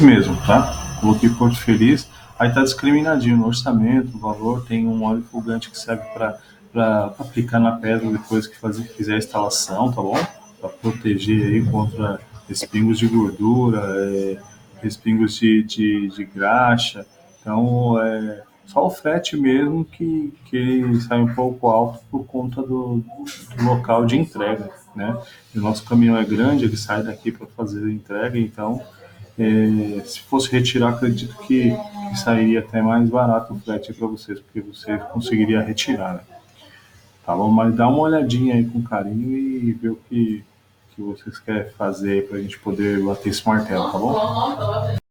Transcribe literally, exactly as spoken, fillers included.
mesmo, tá? Coloquei Porto Feliz, aí tá discriminadinho no orçamento, o valor, tem um óleo folgante que serve para aplicar na pedra depois que fazer, fizer a instalação, tá bom? Para proteger aí contra respingos de gordura, é, respingos de, de, de graxa. Então, é só o frete mesmo que, que ele sai um pouco alto por conta do, do local de entrega, né? E o nosso caminhão é grande, ele sai daqui para fazer a entrega, então é, se fosse retirar, acredito que, que sairia até mais barato o frete para vocês, porque você conseguiria retirar, né? Tá bom? Mas dá uma olhadinha aí com carinho e ver o que, que vocês querem fazer para a gente poder bater esse martelo, tá bom?